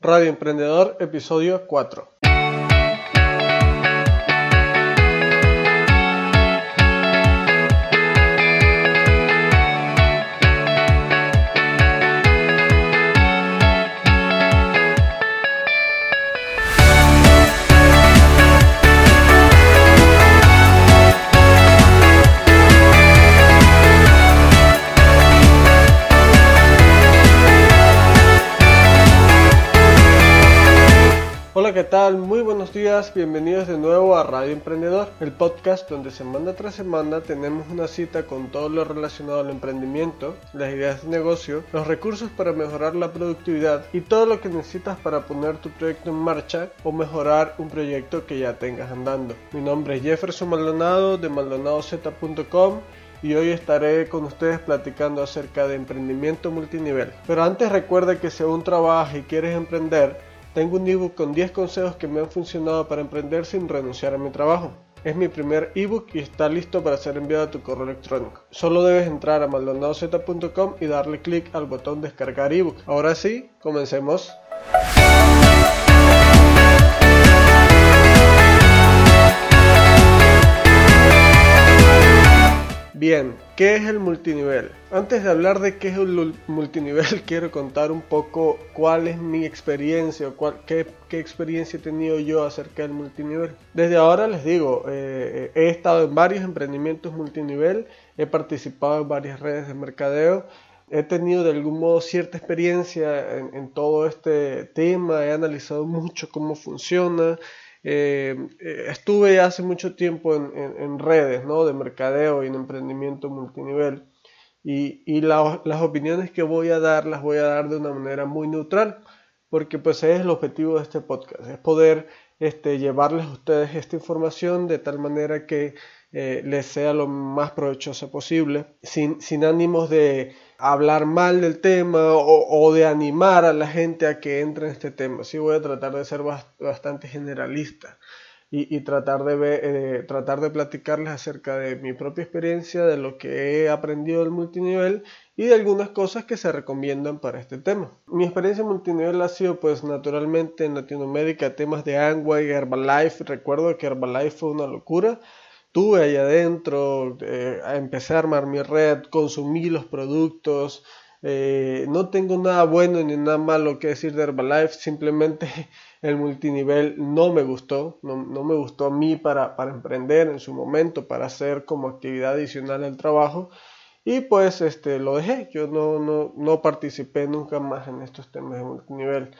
Radio Emprendedor, episodio 4. Hola, ¿qué tal? Muy buenos días, bienvenidos de nuevo a Radio Emprendedor, el podcast donde semana tras semana tenemos una cita con todo lo relacionado al emprendimiento, las ideas de negocio, los recursos para mejorar la productividad y todo lo que necesitas para poner tu proyecto en marcha o mejorar un proyecto que ya tengas andando. Mi nombre es Jefferson Maldonado de MaldonadoZ.com y hoy estaré con ustedes platicando acerca de emprendimiento multinivel. Pero antes recuerda que si aún trabajas y quieres emprender, tengo un ebook con 10 consejos que me han funcionado para emprender sin renunciar a mi trabajo. Es mi primer ebook y está listo para ser enviado a tu correo electrónico. Solo debes entrar a MaldonadoZ.com y darle clic al botón descargar ebook. Ahora sí, comencemos. Bien, ¿qué es el multinivel? Antes de hablar de qué es el multinivel, quiero contar un poco cuál es mi experiencia o qué experiencia he tenido yo acerca del multinivel. Desde ahora les digo, he estado en varios emprendimientos multinivel, he participado en varias redes de mercadeo, he tenido de algún modo cierta experiencia en todo este tema, he analizado mucho cómo funciona. Estuve hace mucho tiempo en redes, ¿no?, de mercadeo y en emprendimiento multinivel y las opiniones que voy a dar las voy a dar de una manera muy neutral, porque pues es el objetivo de este podcast, es poder llevarles a ustedes esta información de tal manera que les sea lo más provechosa posible, sin ánimos de hablar mal del tema o de animar a la gente a que entre en este tema. Sí, voy a tratar de ser bastante generalista y tratar de platicarles acerca de mi propia experiencia, de lo que he aprendido del multinivel y de algunas cosas que se recomiendan para este tema. Mi experiencia multinivel ha sido pues naturalmente en Latinoamérica, temas de Amway, Herbalife. Recuerdo que Herbalife fue una locura. Estuve allá adentro, empecé a armar mi red, consumí los productos. No tengo nada bueno ni nada malo que decir de Herbalife, simplemente el multinivel no me gustó, no me gustó a mí para emprender en su momento, para hacer como actividad adicional al trabajo, y pues lo dejé. Yo no participé nunca más en estos temas de multinivel.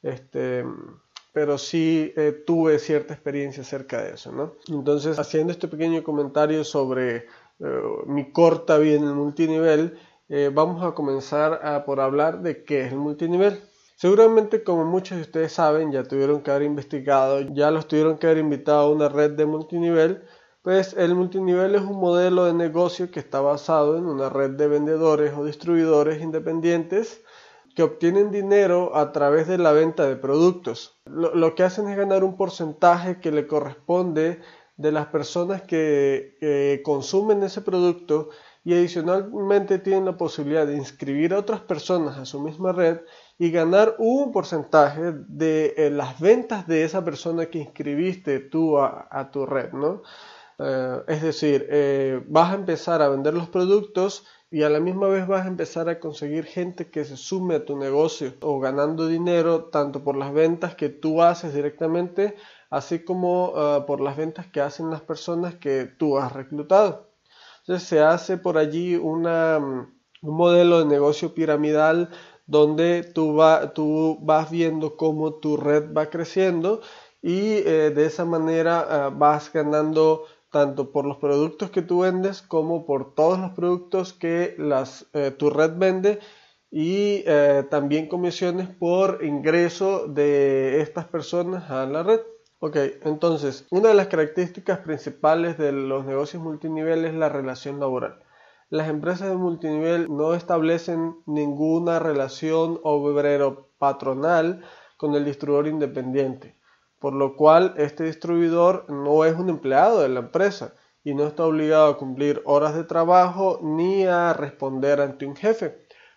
Pero sí tuve cierta experiencia acerca de eso, ¿no? Entonces, haciendo este pequeño comentario sobre mi corta vida en el multinivel, vamos a comenzar por hablar de qué es el multinivel. Seguramente, como muchos de ustedes saben, ya tuvieron que haber investigado, ya los tuvieron que haber invitado a una red de multinivel. Pues el multinivel es un modelo de negocio que está basado en una red de vendedores o distribuidores independientes que obtienen dinero a través de la venta de productos. Lo que hacen es ganar un porcentaje que le corresponde de las personas que consumen ese producto, y adicionalmente tienen la posibilidad de inscribir a otras personas a su misma red y ganar un porcentaje de las ventas de esa persona que inscribiste tú a tu red, ¿no? Es decir, vas a empezar a vender los productos y a la misma vez vas a empezar a conseguir gente que se sume a tu negocio o ganando dinero tanto por las ventas que tú haces directamente, así como por las ventas que hacen las personas que tú has reclutado. Entonces se hace por allí un modelo de negocio piramidal donde tú vas viendo cómo tu red va creciendo y de esa manera vas ganando tanto por los productos que tú vendes como por todos los productos que tu red vende, y también comisiones por ingreso de estas personas a la red. Ok, entonces, una de las características principales de los negocios multinivel es la relación laboral. Las empresas de multinivel no establecen ninguna relación obrero-patronal con el distribuidor independiente, por lo cual este distribuidor no es un empleado de la empresa y no está obligado a cumplir horas de trabajo ni a responder ante un jefe.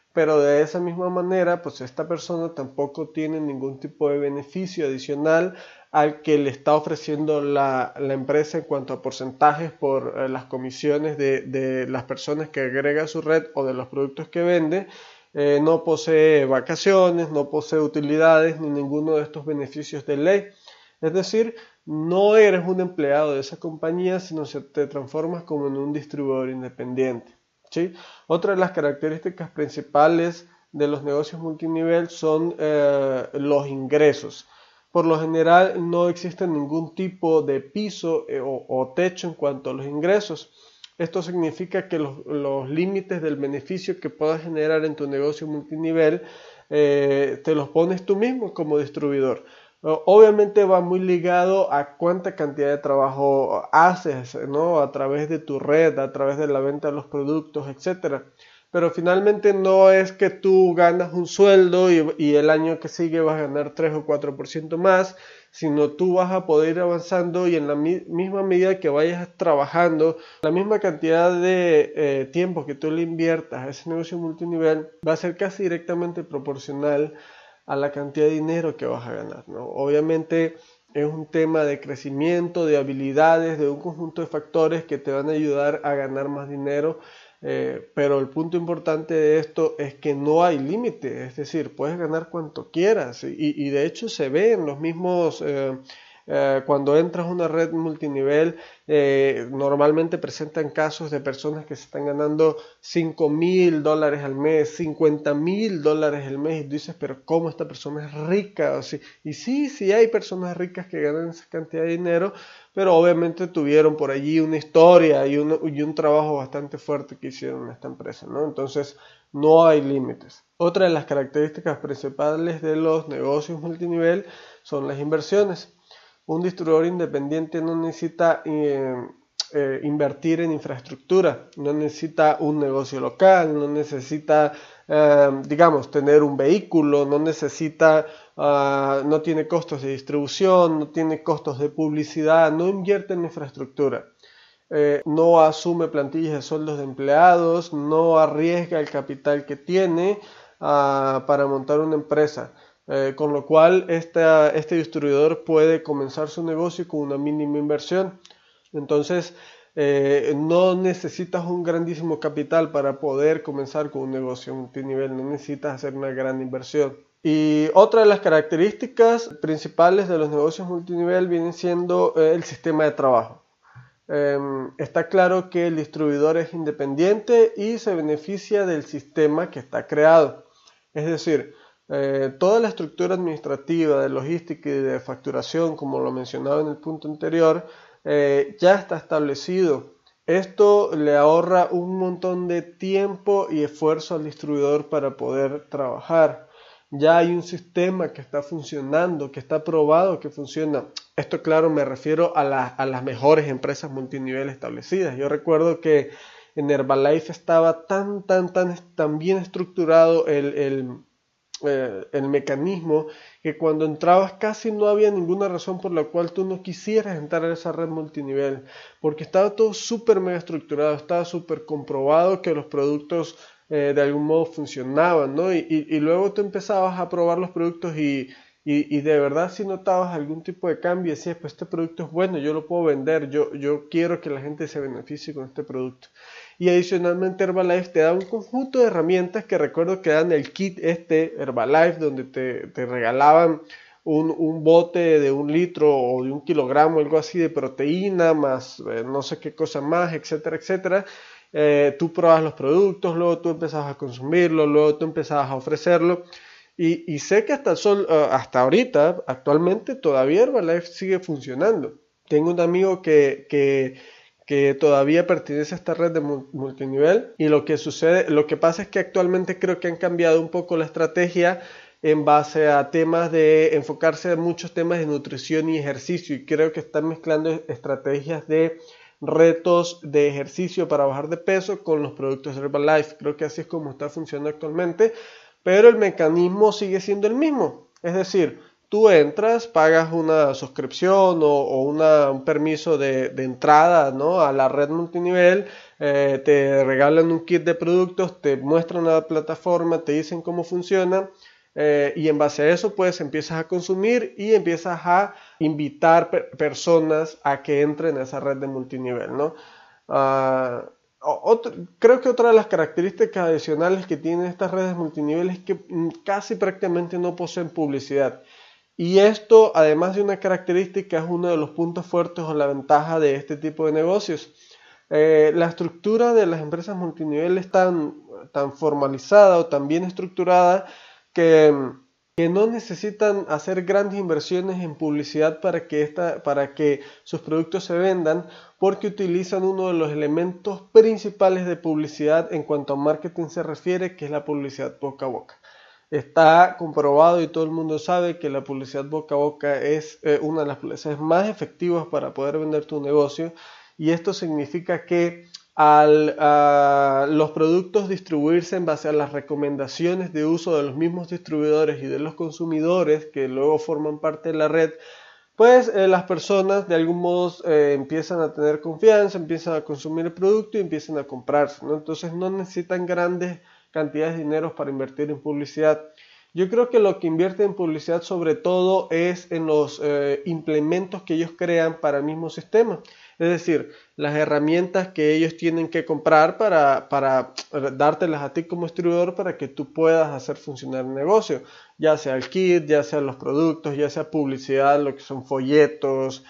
pero de esa misma manera, pues esta persona tampoco tiene ningún tipo de beneficio adicional al que le está ofreciendo la empresa en cuanto a porcentajes por las comisiones de las personas que agrega a su red o de los productos que vende. No posee vacaciones, no posee utilidades ni ninguno de estos beneficios de ley. Es decir, no eres un empleado de esa compañía, sino que te transformas como en un distribuidor independiente, ¿sí? Otra de las características principales de los negocios multinivel son los ingresos. Por lo general no existe ningún tipo de piso o techo en cuanto a los ingresos. Esto significa que los límites del beneficio que puedas generar en tu negocio multinivel te los pones tú mismo como distribuidor. Obviamente va muy ligado a cuánta cantidad de trabajo haces, ¿no? A través de tu red, a través de la venta de los productos, etcétera. Pero finalmente no es que tú ganas un sueldo y el año que sigue vas a ganar 3 o 4% más, sino tú vas a poder ir avanzando y en la misma medida que vayas trabajando, la misma cantidad de tiempo que tú le inviertas a ese negocio multinivel va a ser casi directamente proporcional a la cantidad de dinero que vas a ganar, ¿no? Obviamente es un tema de crecimiento, de habilidades, de un conjunto de factores que te van a ayudar a ganar más dinero, pero el punto importante de esto es que no hay límite, es decir, puedes ganar cuanto quieras y de hecho se ve en los mismos... cuando entras a una red multinivel, normalmente presentan casos de personas que se están ganando $5,000 al mes, $50,000 al mes, y tú dices, pero ¿cómo esta persona es rica? O sí, y sí hay personas ricas que ganan esa cantidad de dinero, pero obviamente tuvieron por allí una historia y un trabajo bastante fuerte que hicieron en esta empresa, ¿no? Entonces, no hay límites. Otra de las características principales de los negocios multinivel son las inversiones. Un distribuidor independiente no necesita invertir en infraestructura, no necesita un negocio local, no necesita, digamos, tener un vehículo, no necesita, no tiene costos de distribución, no tiene costos de publicidad, no invierte en infraestructura. No asume plantillas de sueldos de empleados, no arriesga el capital que tiene para montar una empresa. Con lo cual este distribuidor puede comenzar su negocio con una mínima inversión. Entonces no necesitas un grandísimo capital para poder comenzar con un negocio multinivel, no necesitas hacer una gran inversión. Y otra de las características principales de los negocios multinivel viene siendo el sistema de trabajo. Está claro que el distribuidor es independiente y se beneficia del sistema que está creado. Es decir, toda la estructura administrativa de logística y de facturación, como lo mencionaba en el punto anterior, ya está establecido. Esto le ahorra un montón de tiempo y esfuerzo al distribuidor para poder trabajar. Ya hay un sistema que está funcionando, que está probado que funciona. Esto, claro, me refiero a las mejores empresas multinivel establecidas. Yo recuerdo que en Herbalife estaba tan bien estructurado el mecanismo que cuando entrabas casi no había ninguna razón por la cual tú no quisieras entrar a esa red multinivel, porque estaba todo súper mega estructurado, estaba súper comprobado que los productos de algún modo funcionaban, ¿no? Y luego tú empezabas a probar los productos y de verdad si notabas algún tipo de cambio, decías, pues este producto es bueno, yo lo puedo vender, yo quiero que la gente se beneficie con este producto. Y adicionalmente Herbalife te da un conjunto de herramientas que recuerdo que dan el kit Herbalife, donde te regalaban un bote de 1 litro o de 1 kilogramo, algo así de proteína, más no sé qué cosa más, etcétera, etcétera. Tú probabas los productos, luego tú empezabas a consumirlo, luego tú empezabas a ofrecerlo. Y sé que hasta ahorita, actualmente, todavía Herbalife sigue funcionando. Tengo un amigo que todavía pertenece a esta red de multinivel y lo que pasa es que actualmente creo que han cambiado un poco la estrategia en base a temas de enfocarse en muchos temas de nutrición y ejercicio, y creo que están mezclando estrategias de retos de ejercicio para bajar de peso con los productos de Herbalife. Creo que así es como está funcionando actualmente, pero el mecanismo sigue siendo el mismo. Es decir, Tú entras, pagas una suscripción o un permiso de entrada, ¿no?, a la red multinivel, te regalan un kit de productos, te muestran la plataforma, te dicen cómo funciona, y en base a eso pues empiezas a consumir y empiezas a invitar personas a que entren a esa red de multinivel, ¿no? Ah, Creo que otra de las características adicionales que tienen estas redes multinivel es que casi prácticamente no poseen publicidad. Y esto, además de una característica, es uno de los puntos fuertes o la ventaja de este tipo de negocios. La estructura de las empresas multinivel es tan formalizada o tan bien estructurada que, que no necesitan hacer grandes inversiones en publicidad para que sus productos se vendan, porque utilizan uno de los elementos principales de publicidad en cuanto a marketing se refiere, que es la publicidad boca a boca. Está comprobado y todo el mundo sabe que la publicidad boca a boca es una de las publicidades más efectivas para poder vender tu negocio, y esto significa que al los productos distribuirse en base a las recomendaciones de uso de los mismos distribuidores y de los consumidores que luego forman parte de la red, pues las personas de algún modo empiezan a tener confianza, empiezan a consumir el producto y empiezan a comprarse, ¿no? Entonces no necesitan grandes cantidades de dinero para invertir en publicidad. Yo creo que lo que invierte en publicidad sobre todo es en los implementos que ellos crean para el mismo sistema. Es decir, las herramientas que ellos tienen que comprar para dártelas a ti como distribuidor para que tú puedas hacer funcionar el negocio. Ya sea el kit, ya sea los productos, ya sea publicidad, lo que son folletos,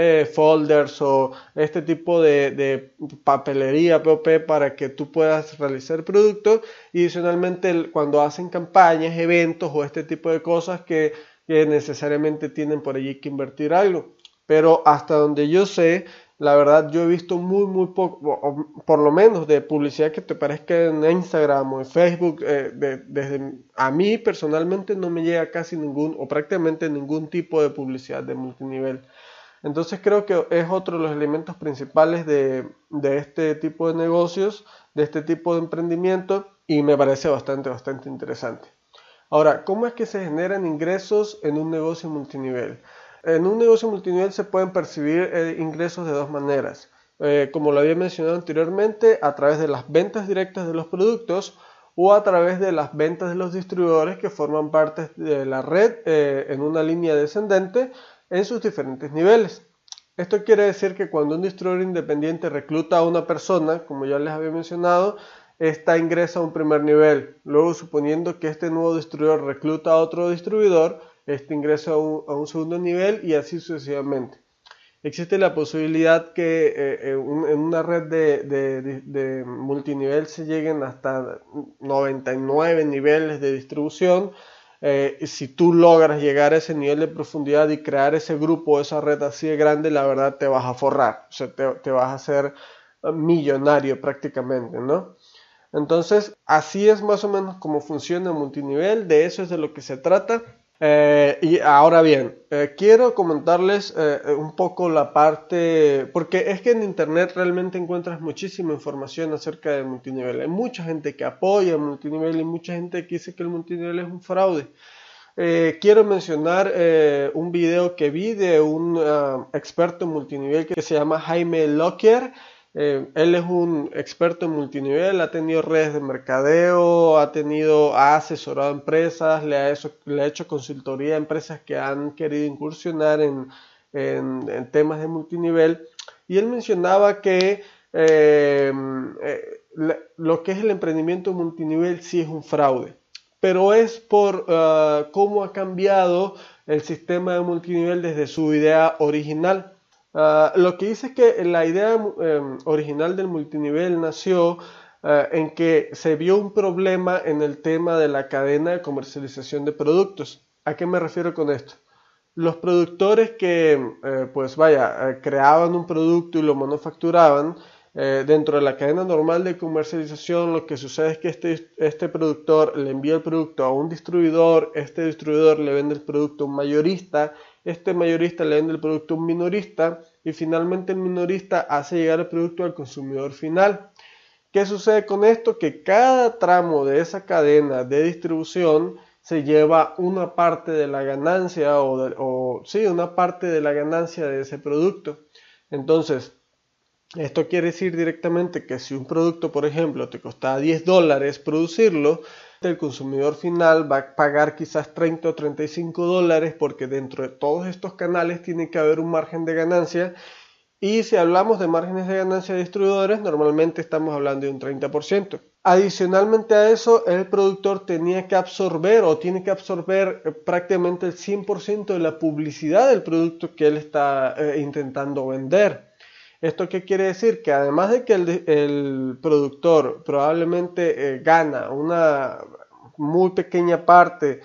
folders o este tipo de papelería POP para que tú puedas realizar el producto. Y adicionalmente cuando hacen campañas, eventos o este tipo de cosas que necesariamente tienen por allí que invertir algo. Pero hasta donde yo sé, la verdad yo he visto muy poco, o por lo menos de publicidad que te parezca en Instagram o en Facebook, desde a mí personalmente no me llega casi ningún o prácticamente ningún tipo de publicidad de multinivel. Entonces creo que es otro de los elementos principales de este tipo de negocios, de este tipo de emprendimiento, y me parece bastante interesante. Ahora, ¿cómo es que se generan ingresos en un negocio multinivel? En un negocio multinivel se pueden percibir ingresos de dos maneras. Como lo había mencionado anteriormente, a través de las ventas directas de los productos o a través de las ventas de los distribuidores que forman parte de la red en una línea descendente en sus diferentes niveles. Esto quiere decir que cuando un distribuidor independiente recluta a una persona, como ya les había mencionado, esta ingresa a un primer nivel. Luego, suponiendo que este nuevo distribuidor recluta a otro distribuidor, este ingresa a un segundo nivel y así sucesivamente. Existe la posibilidad que en una red de multinivel se lleguen hasta 99 niveles de distribución. Si tú logras llegar a ese nivel de profundidad y crear ese grupo, esa red así de grande, la verdad te vas a forrar, o sea, te vas a hacer millonario prácticamente, ¿no? Entonces, así es más o menos como funciona el multinivel, de eso es de lo que se trata. Y ahora bien, quiero comentarles un poco la parte, porque es que en internet realmente encuentras muchísima información acerca del multinivel. Hay mucha gente que apoya el multinivel y mucha gente que dice que el multinivel es un fraude. Quiero mencionar un video que vi de un experto en multinivel que se llama Jaime Lockyer. Él es un experto en multinivel, ha tenido redes de mercadeo, ha asesorado a empresas, le ha hecho consultoría a empresas que han querido incursionar en temas de multinivel. Y él mencionaba que lo que es el emprendimiento multinivel sí es un fraude, pero es por cómo ha cambiado el sistema de multinivel desde su idea original. Lo que dice es que la idea original del multinivel nació en que se vio un problema en el tema de la cadena de comercialización de productos. ¿A qué me refiero con esto? Los productores que, creaban un producto y lo manufacturaban, dentro de la cadena normal de comercialización, lo que sucede es que este productor le envía el producto a un distribuidor, este distribuidor le vende el producto a un mayorista, este mayorista le vende el producto a un minorista y finalmente el minorista hace llegar el producto al consumidor final. ¿Qué sucede con esto? Que cada tramo de esa cadena de distribución se lleva una parte de la ganancia una parte de la ganancia de ese producto. Entonces, esto quiere decir directamente que si un producto, por ejemplo, te costaba $10 producirlo, el consumidor final va a pagar quizás $30 o $35 porque dentro de todos estos canales tiene que haber un margen de ganancia. Y si hablamos de márgenes de ganancia de distribuidores, normalmente estamos hablando de un 30%. Adicionalmente a eso, el productor tiene que absorber prácticamente el 100% de la publicidad del producto que él está intentando vender. ¿Esto qué quiere decir? Que además de que el productor probablemente gana una muy pequeña parte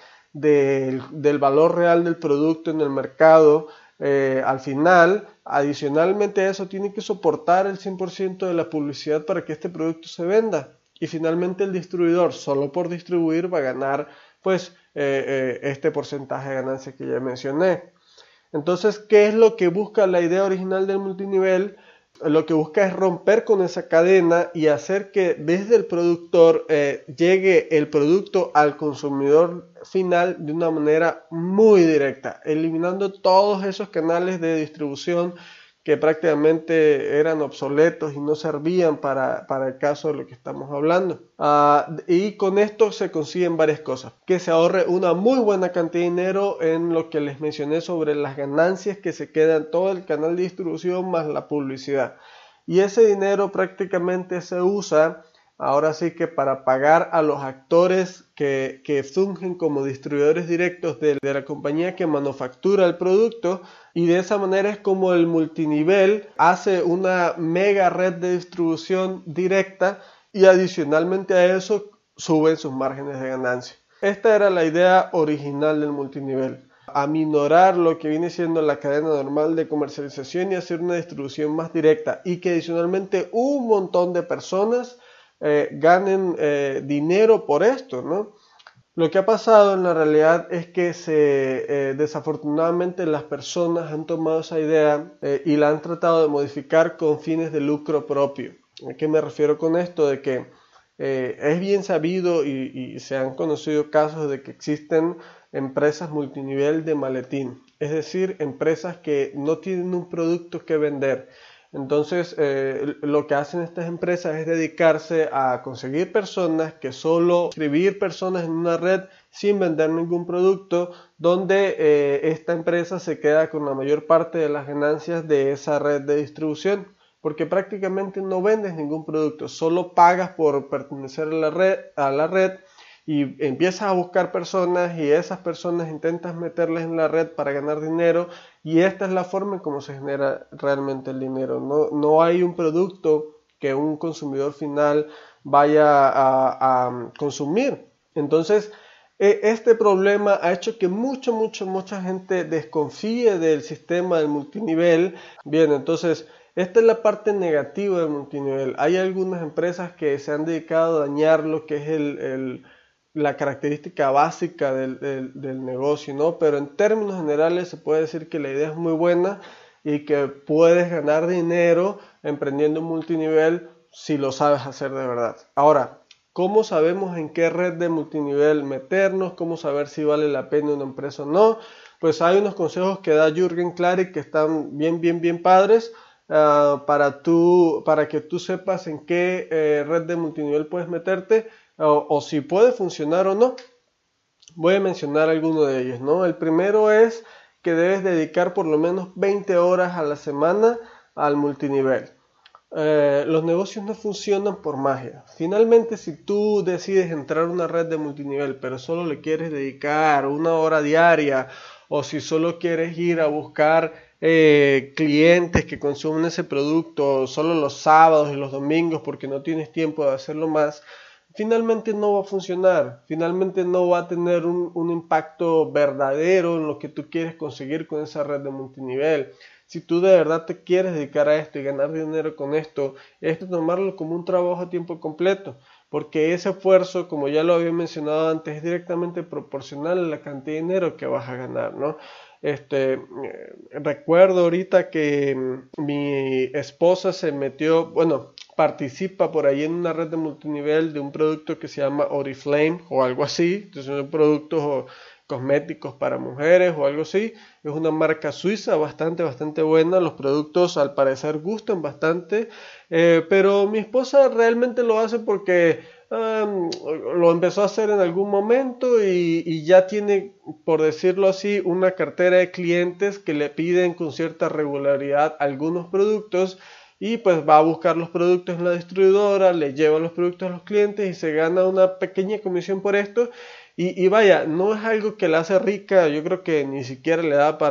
del valor real del producto en el mercado, al final, adicionalmente a eso, tiene que soportar el 100% de la publicidad para que este producto se venda. Y finalmente el distribuidor, solo por distribuir, va a ganar pues este porcentaje de ganancia que ya mencioné. Entonces, ¿qué es lo que busca la idea original del multinivel? Lo que busca es romper con esa cadena y hacer que desde el productor llegue el producto al consumidor final de una manera muy directa, eliminando todos esos canales de distribución que prácticamente eran obsoletos y no servían para el caso de lo que estamos hablando. Y con esto se consiguen varias cosas. Que se ahorre una muy buena cantidad de dinero en lo que les mencioné sobre las ganancias que se quedan todo el canal de distribución más la publicidad. Y ese dinero prácticamente se usa ahora sí que para pagar a los actores que fungen como distribuidores directos de la compañía que manufactura el producto, y de esa manera es como el multinivel hace una mega red de distribución directa y adicionalmente a eso suben sus márgenes de ganancia. Esta era la idea original del multinivel: aminorar lo que viene siendo la cadena normal de comercialización y hacer una distribución más directa, y que adicionalmente un montón de personas ganen dinero por esto, ¿no? Lo que ha pasado en la realidad es que desafortunadamente las personas han tomado esa idea y la han tratado de modificar con fines de lucro propio. ¿A qué me refiero con esto? De que es bien sabido y se han conocido casos de que existen empresas multinivel de maletín, es decir, empresas que no tienen un producto que vender. Entonces, lo que hacen estas empresas es dedicarse a conseguir personas, que solo inscribir personas en una red sin vender ningún producto, donde esta empresa se queda con la mayor parte de las ganancias de esa red de distribución, porque prácticamente no vendes ningún producto, solo pagas por pertenecer a la red y empiezas a buscar personas y esas personas intentas meterlas en la red para ganar dinero, y esta es la forma en cómo se genera realmente el dinero. No hay un producto que un consumidor final vaya a consumir. Entonces, este problema ha hecho que mucha gente desconfíe del sistema del multinivel. Bien, entonces esta es la parte negativa del multinivel. Hay algunas empresas que se han dedicado a dañar lo que es la característica básica del negocio, ¿no? Pero en términos generales se puede decir que la idea es muy buena y que puedes ganar dinero emprendiendo un multinivel si lo sabes hacer de verdad. Ahora, ¿cómo sabemos en qué red de multinivel meternos? ¿Cómo saber si vale la pena una empresa o no? Pues hay unos consejos que da Jürgen Klarik que están bien padres para que tú sepas en qué red de multinivel puedes meterte o si puede funcionar o no. Voy a mencionar algunos de ellos, ¿no? El primero es que debes dedicar por lo menos 20 horas a la semana al multinivel. Los negocios no funcionan por magia. Finalmente, si tú decides entrar a una red de multinivel, pero solo le quieres dedicar una hora diaria, o si solo quieres ir a buscar clientes que consumen ese producto solo los sábados y los domingos porque no tienes tiempo de hacerlo más, finalmente no va a funcionar. Finalmente no va a tener un impacto verdadero en lo que tú quieres conseguir con esa red de multinivel. Si tú de verdad te quieres dedicar a esto y ganar dinero con esto, es tomarlo como un trabajo a tiempo completo, porque ese esfuerzo, como ya lo había mencionado antes, es directamente proporcional a la cantidad de dinero que vas a ganar, ¿no? Recuerdo ahorita que mi esposa se metió, bueno, participa por ahí en una red de multinivel de un producto que se llama Oriflame o algo así. Entonces son productos cosméticos para mujeres o algo así. Es una marca suiza bastante buena. Los productos al parecer gustan bastante, pero mi esposa realmente lo hace porque lo empezó a hacer en algún momento y ya tiene, por decirlo así, una cartera de clientes que le piden con cierta regularidad algunos productos, y pues va a buscar los productos en la distribuidora, le lleva los productos a los clientes y se gana una pequeña comisión por esto. Y vaya, no es algo que la hace rica. Yo creo que ni siquiera le da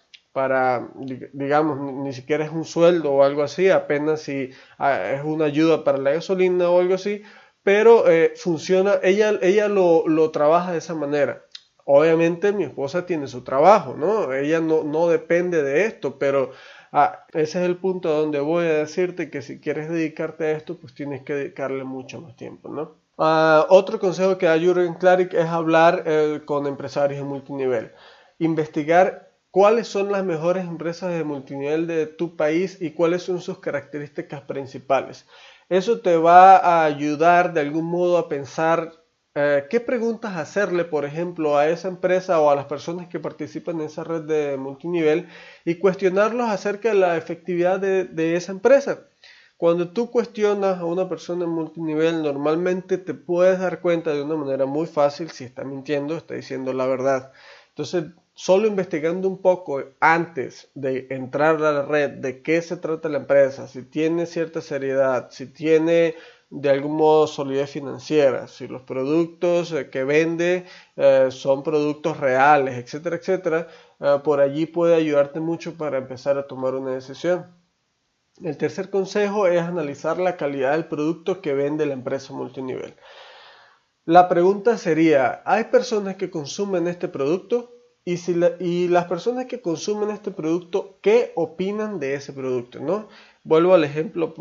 digamos, ni siquiera es un sueldo o algo así, apenas si es una ayuda para la gasolina o algo así, pero funciona. Ella lo trabaja de esa manera. Obviamente mi esposa tiene su trabajo, ¿no? Ella no depende de esto, pero ese es el punto donde voy a decirte que si quieres dedicarte a esto, pues tienes que dedicarle mucho más tiempo, ¿no? Otro consejo que da Jürgen Klarik es hablar con empresarios de multinivel. Investigar cuáles son las mejores empresas de multinivel de tu país y cuáles son sus características principales. Eso te va a ayudar de algún modo a pensar qué preguntas hacerle, por ejemplo, a esa empresa o a las personas que participan en esa red de multinivel, y cuestionarlos acerca de la efectividad de esa empresa. Cuando tú cuestionas a una persona en multinivel, normalmente te puedes dar cuenta de una manera muy fácil si está mintiendo o está diciendo la verdad. Entonces, solo investigando un poco antes de entrar a la red de qué se trata la empresa, si tiene cierta seriedad, si tiene de algún modo solidez financiera, si los productos que vende son productos reales, etcétera, etcétera, por allí puede ayudarte mucho para empezar a tomar una decisión. El tercer consejo es analizar la calidad del producto que vende la empresa multinivel. La pregunta sería, ¿hay personas que consumen este producto? Y las personas que consumen este producto, ¿qué opinan de ese producto, ¿no? Vuelvo al ejemplo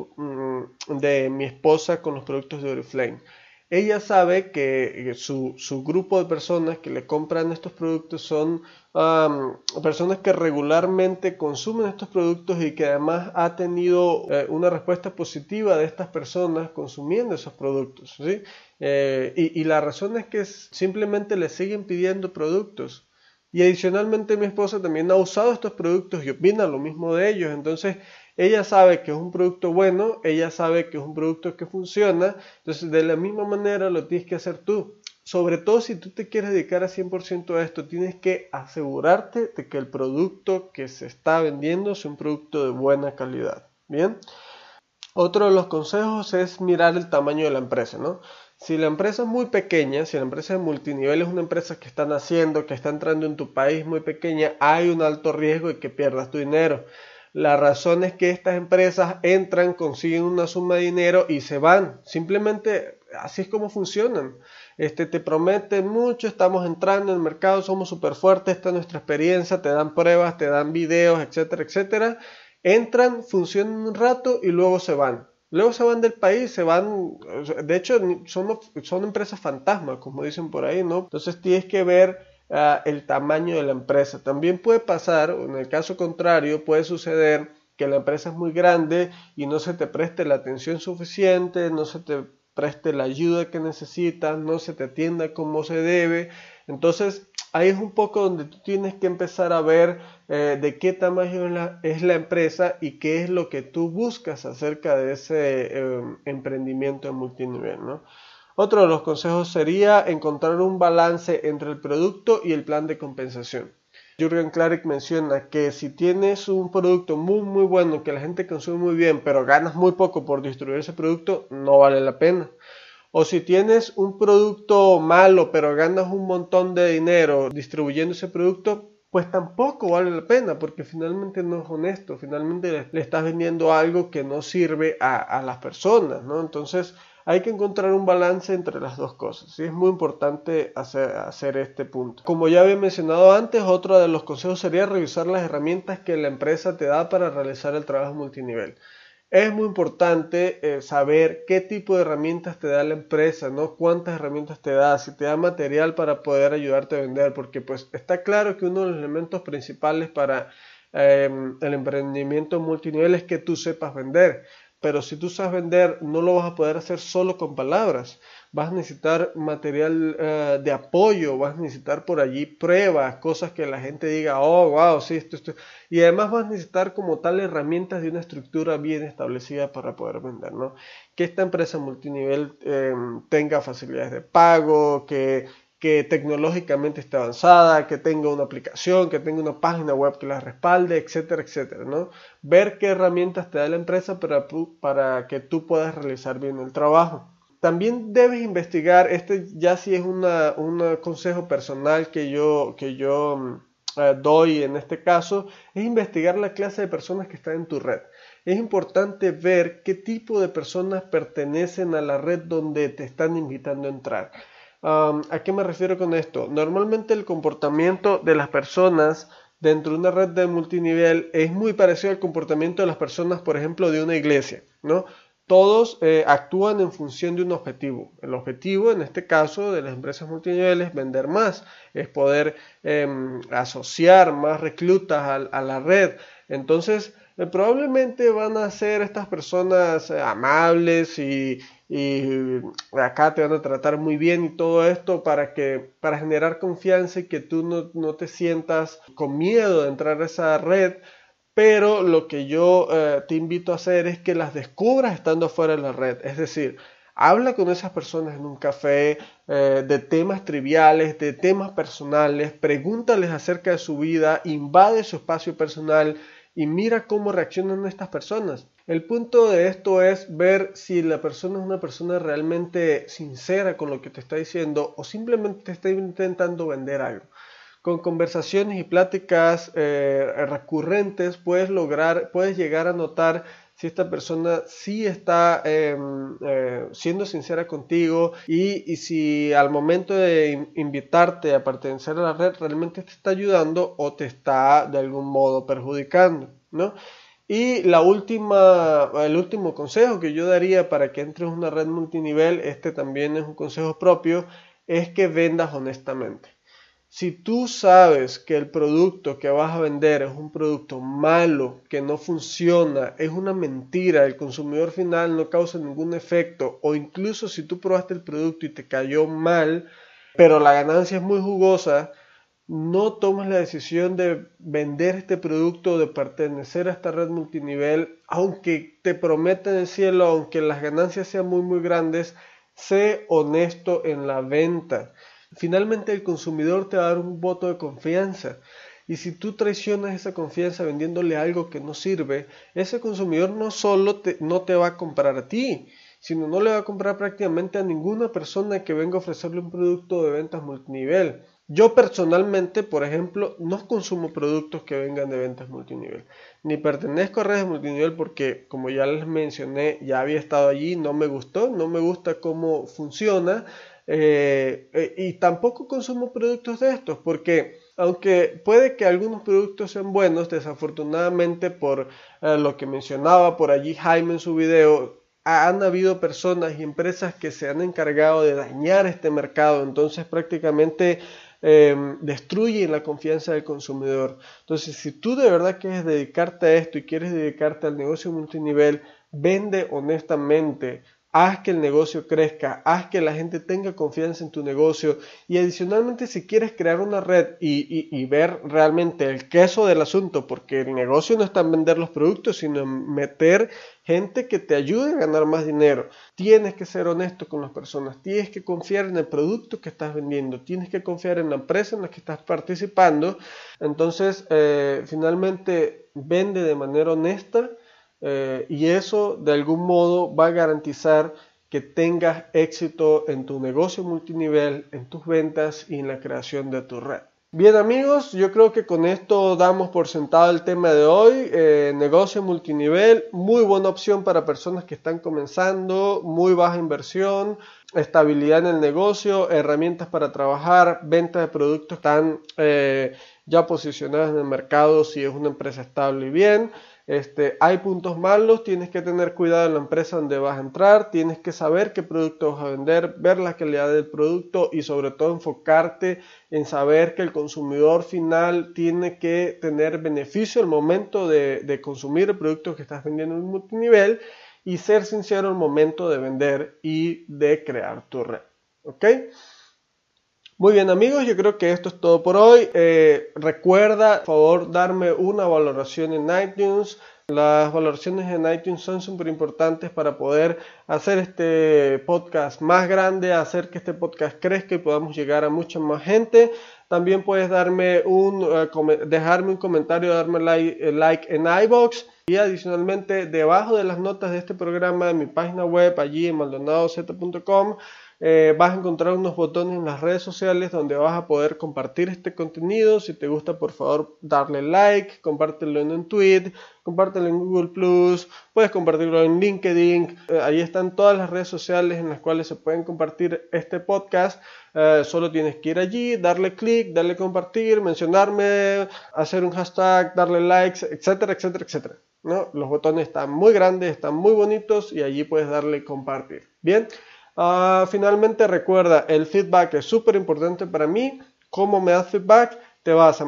de mi esposa con los productos de Oriflame. Ella sabe que su grupo de personas que le compran estos productos son personas que regularmente consumen estos productos y que además ha tenido una respuesta positiva de estas personas consumiendo esos productos, ¿sí? Y la razón es que simplemente le siguen pidiendo productos. Y adicionalmente mi esposa también ha usado estos productos y opina lo mismo de ellos. Entonces ella sabe que es un producto bueno, ella sabe que es un producto que funciona. Entonces de la misma manera lo tienes que hacer tú. Sobre todo si tú te quieres dedicar a 100% a esto, tienes que asegurarte de que el producto que se está vendiendo es un producto de buena calidad. Bien. Otro de los consejos es mirar el tamaño de la empresa, ¿no? Si la empresa es muy pequeña, si la empresa de multinivel es una empresa que está naciendo, que está entrando en tu país muy pequeña, hay un alto riesgo de que pierdas tu dinero. La razón es que estas empresas entran, consiguen una suma de dinero y se van. Simplemente así es como funcionan. Te prometen mucho, estamos entrando en el mercado, somos súper fuertes, esta es nuestra experiencia, te dan pruebas, te dan videos, etcétera, etcétera. Entran, funcionan un rato y luego se van. Luego se van del país, se van, de hecho son empresas fantasmas, como dicen por ahí, ¿no? Entonces tienes que ver el tamaño de la empresa. También puede pasar, en el caso contrario, puede suceder que la empresa es muy grande y no se te preste la atención suficiente, no se te preste la ayuda que necesitas, no se te atienda como se debe. Entonces ahí es un poco donde tú tienes que empezar a ver de qué tamaño es la empresa y qué es lo que tú buscas acerca de ese emprendimiento en multinivel, ¿no? Otro de los consejos sería encontrar un balance entre el producto y el plan de compensación. Jürgen Klarik menciona que si tienes un producto muy bueno que la gente consume muy bien, pero ganas muy poco por distribuir ese producto, no vale la pena. O si tienes un producto malo, pero ganas un montón de dinero distribuyendo ese producto, pues tampoco vale la pena, porque finalmente no es honesto, finalmente le estás vendiendo algo que no sirve a las personas, ¿no? Entonces hay que encontrar un balance entre las dos cosas, ¿sí? Es muy importante hacer este punto. Como ya había mencionado antes, otro de los consejos sería revisar las herramientas que la empresa te da para realizar el trabajo multinivel. Es muy importante saber qué tipo de herramientas te da la empresa, ¿no? Cuántas herramientas te da, si te da material para poder ayudarte a vender, porque pues está claro que uno de los elementos principales para el emprendimiento multinivel es que tú sepas vender, pero si tú sabes vender, no lo vas a poder hacer solo con palabras. Vas a necesitar material de apoyo, vas a necesitar por allí pruebas, cosas que la gente diga, oh, wow, sí, esto. Y además vas a necesitar como tal herramientas de una estructura bien establecida para poder vender, ¿no? Que esta empresa multinivel tenga facilidades de pago, que tecnológicamente esté avanzada, que tenga una aplicación, que tenga una página web que la respalde, etcétera, etcétera, ¿no? Ver qué herramientas te da la empresa para que tú puedas realizar bien el trabajo. También debes investigar, este ya sí es un consejo personal que yo doy en este caso, es investigar la clase de personas que están en tu red. Es importante ver qué tipo de personas pertenecen a la red donde te están invitando a entrar. ¿A qué me refiero con esto? Normalmente el comportamiento de las personas dentro de una red de multinivel es muy parecido al comportamiento de las personas, por ejemplo, de una iglesia, ¿no? Todos actúan en función de un objetivo. El objetivo, en este caso, de las empresas multinivel es vender más, es poder asociar más reclutas a la red. Entonces, probablemente van a ser estas personas amables y acá te van a tratar muy bien y todo esto para generar confianza y que tú no te sientas con miedo de entrar a esa red. Pero lo que yo te invito a hacer es que las descubras estando fuera de la red. Es decir, habla con esas personas en un café de temas triviales, de temas personales, pregúntales acerca de su vida, invade su espacio personal y mira cómo reaccionan estas personas. El punto de esto es ver si la persona es una persona realmente sincera con lo que te está diciendo o simplemente te está intentando vender algo. Con conversaciones y pláticas recurrentes puedes llegar a notar si esta persona sí está siendo sincera contigo y si al momento de invitarte a pertenecer a la red realmente te está ayudando o te está de algún modo perjudicando, ¿no? Y el último consejo que yo daría para que entres en una red multinivel, este también es un consejo propio, es que vendas honestamente. Si tú sabes que el producto que vas a vender es un producto malo, que no funciona, es una mentira, el consumidor final no causa ningún efecto, o incluso si tú probaste el producto y te cayó mal, pero la ganancia es muy jugosa, no tomes la decisión de vender este producto o de pertenecer a esta red multinivel, aunque te prometen el cielo, aunque las ganancias sean muy grandes, sé honesto en la venta. Finalmente el consumidor te va a dar un voto de confianza y si tú traicionas esa confianza vendiéndole algo que no sirve, ese consumidor no te va a comprar a ti, sino no le va a comprar prácticamente a ninguna persona que venga a ofrecerle un producto de ventas multinivel. Yo personalmente, por ejemplo, no consumo productos que vengan de ventas multinivel, ni pertenezco a redes multinivel porque, como ya les mencioné, ya había estado allí, no me gustó, no me gusta cómo funciona. Y tampoco consumo productos de estos porque aunque puede que algunos productos sean buenos, desafortunadamente por lo que mencionaba por allí Jaime en su video, han habido personas y empresas que se han encargado de dañar este mercado, entonces prácticamente destruyen la confianza del consumidor. Entonces, si tú de verdad quieres dedicarte a esto y quieres dedicarte al negocio multinivel, vende honestamente. Haz que el negocio crezca, haz que la gente tenga confianza en tu negocio y adicionalmente si quieres crear una red y ver realmente el queso del asunto, porque el negocio no está en vender los productos, sino en meter gente que te ayude a ganar más dinero. Tienes que ser honesto con las personas, tienes que confiar en el producto que estás vendiendo, tienes que confiar en la empresa en la que estás participando. Entonces, finalmente, vende de manera honesta. Y eso de algún modo va a garantizar que tengas éxito en tu negocio multinivel, en tus ventas y en la creación de tu red. Bien amigos, yo creo que con esto damos por sentado el tema de hoy. Negocio multinivel, muy buena opción para personas que están comenzando, muy baja inversión, estabilidad en el negocio, herramientas para trabajar, venta de productos que están ya posicionadas en el mercado si es una empresa estable y bien. Hay puntos malos, tienes que tener cuidado en la empresa donde vas a entrar, tienes que saber qué producto vas a vender, ver la calidad del producto y sobre todo enfocarte en saber que el consumidor final tiene que tener beneficio al momento de consumir el producto que estás vendiendo en multinivel y ser sincero al momento de vender y de crear tu red. ¿Ok? Muy bien amigos, yo creo que esto es todo por hoy. Recuerda, por favor, darme una valoración en iTunes. Las valoraciones en iTunes son súper importantes para poder hacer este podcast más grande, hacer que este podcast crezca y podamos llegar a mucha más gente. También puedes dejarme un comentario, darme like en iVoox. Y adicionalmente, debajo de las notas de este programa, en mi página web, allí en maldonadoz.com, vas a encontrar unos botones en las redes sociales donde vas a poder compartir este contenido. Si te gusta, por favor, darle like, compártelo en un tweet, compártelo en Google+, puedes compartirlo en LinkedIn. Ahí están todas las redes sociales en las cuales se pueden compartir este podcast. Solo tienes que ir allí, darle clic, darle compartir, mencionarme, hacer un hashtag, darle likes, etcétera, etcétera, etcétera, ¿no? Los botones están muy grandes, están muy bonitos y allí puedes darle compartir. Bien. Finalmente recuerda, el feedback es súper importante para mí. ¿Cómo me das feedback? Te vas a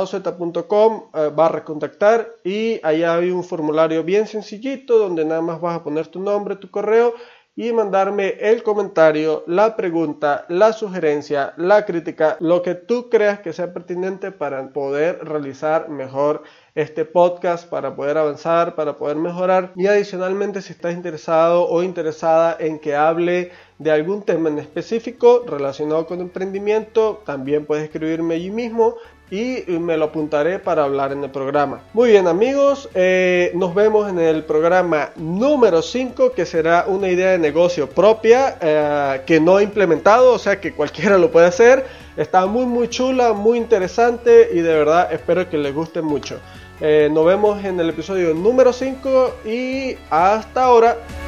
maldonadoz.com/contactar y allá hay un formulario bien sencillito donde nada más vas a poner tu nombre, tu correo y mandarme el comentario, la pregunta, la sugerencia, la crítica, lo que tú creas que sea pertinente para poder realizar mejor este podcast, para poder avanzar, para poder mejorar. Y adicionalmente, si estás interesado o interesada en que hable de algún tema en específico relacionado con emprendimiento, también puedes escribirme allí mismo y me lo apuntaré para hablar en el programa. Muy bien amigos, nos vemos en el programa número 5, que será una idea de negocio propia que no he implementado, o sea que cualquiera lo puede hacer. Está muy chula, muy interesante y de verdad espero que les guste mucho. Nos vemos en el episodio número 5 y hasta ahora.